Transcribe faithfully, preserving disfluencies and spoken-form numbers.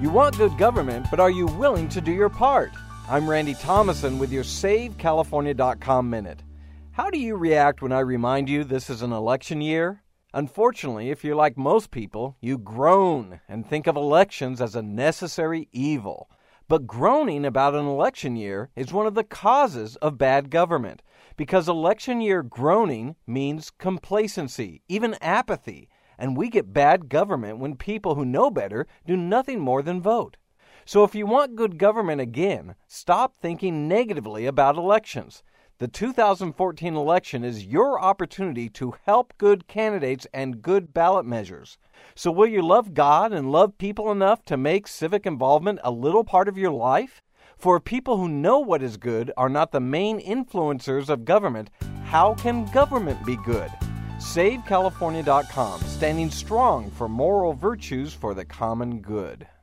You want good government, but are you willing to do your part? I'm Randy Thomason with your Save California dot com Minute. How do you react when I remind you this is an election year? Unfortunately, if you're like most people, you groan and think of elections as a necessary evil. But groaning about an election year is one of the causes of bad government, because election year groaning means complacency, even apathy, and we get bad government when people who know better do nothing more than vote. So if you want good government again, stop thinking negatively about elections. The two thousand fourteen election is your opportunity to help good candidates and good ballot measures. So will you love God and love people enough to make civic involvement a little part of your life? For if people who know what is good are not the main influencers of government, how can government be good? Save California dot com, standing strong for moral virtues for the common good.